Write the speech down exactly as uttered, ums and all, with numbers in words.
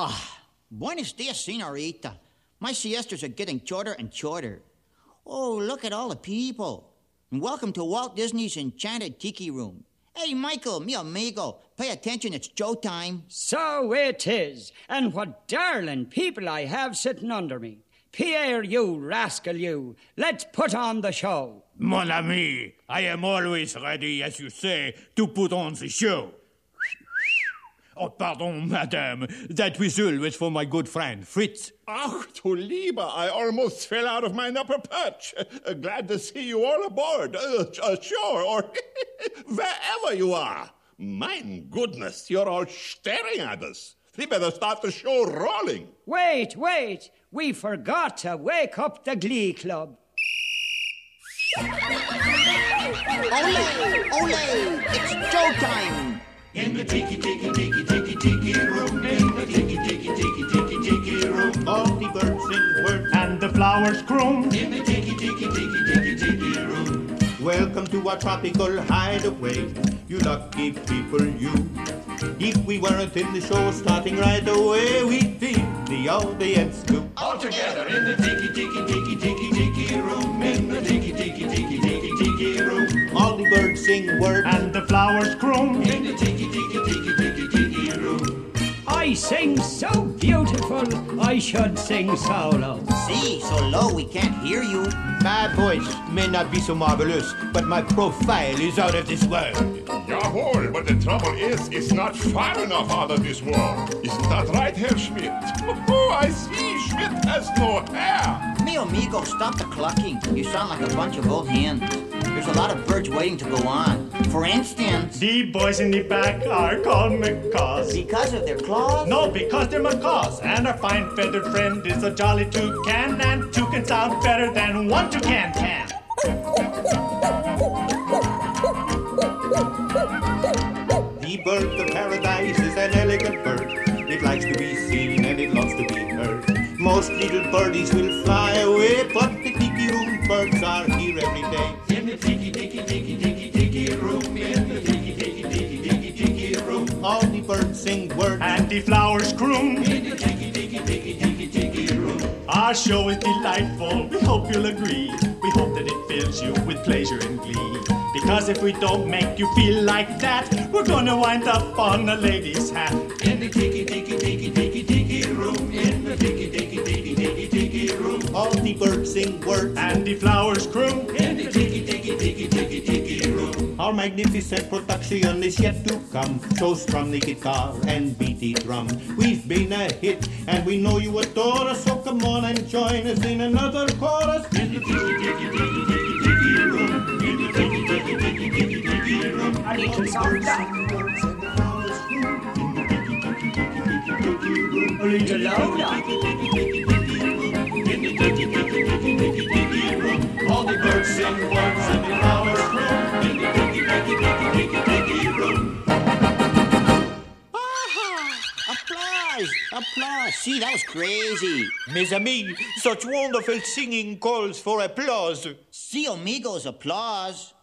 Oh, buenos dias, senorita. My siestas are getting shorter and shorter. Oh, look at all the people. And welcome to Walt Disney's Enchanted Tiki Room. Hey, Michael, mi amigo, pay attention, it's showtime. So it is. And what darling people I have sitting under me. Pierre, you rascal, you. Let's put on the show. Mon ami, I am always ready, as you say, to put on the show. Oh, pardon, madame. That whistle was for my good friend, Fritz. Ach, du Lieber, I almost fell out of my upper perch. Uh, glad to see you all aboard, uh, ashore, or wherever you are. My goodness, you're all staring at us. We better start the show rolling. Wait, wait. We forgot to wake up the Glee Club. Ole, ole, it's showtime. In the tiki tiki tiki tiki tiki room, in the tiki tiki tiki tiki tiki room, all the birds sing words and the flowers croon. In the tiki tiki tiki tiki tiki room. Welcome to our tropical hideaway, you lucky people, you. If we weren't in the show starting right away, we'd feed the audience too. All together in the tiki tiki tiki tiki tiki room, in the tiki tiki tiki tiki tiki room. All the birds sing words and the flowers croon. In the tiki tiki tiki tiki tiki room. I sing so beautiful, I should sing solo. See, so low we can't hear you. My voice may not be so marvelous, but my profile is out of this world. Jawohl, but the trouble is, it's not far enough out of this world. Isn't that right, Herr Schmidt? Oh, I see, Schmidt has no hair. Mi amigo, stop the clucking. You sound like a bunch of old hens. There's a lot of birds waiting to go on. For instance... The boys in the back are called macaws. Because of their claws? No, because they're macaws. And our fine feathered friend is a jolly toucan. And two can sound better than one toucan can. The bird of paradise is an elegant bird. It likes to be seen and it loves to be heard. Most little birdies will fly away, but the tiki room birds are here every day. In the tiki tiki tiki tiki tiki room, in the tiki tiki tiki tiki tiki room. All the birds sing words and the flowers croon. In the tiki tiki tiki tiki tiki room. Our show is delightful, we hope you'll agree. We hope that it fills you with pleasure and glee. Because if we don't make you feel like that, we're gonna wind up on a lady's hat. In the tiki tiki tiki tiki tiki room, in the tiki tiki tiki tiki tiki room. all the birds sing words and the flowers croon. In the tiki tiki tiki tiki tiki room. Our magnificent production is yet to come. So strum the guitar and beat the drum. We've been a hit and we know you adore us, so come on and join us in another chorus. In the tiki tiki tiki tiki tiki room. In the tiki tiki tiki tiki tiki room. A little softer. A little louder. In the tiki tiki tiki tiki tiki room. All the birds sing words and the flowers bloom. In the tiki tiki tiki tiki tiki room. Aha! Applause! Applause! See, that was crazy. Mes amis, such wonderful singing calls for applause. See, amigos, applause.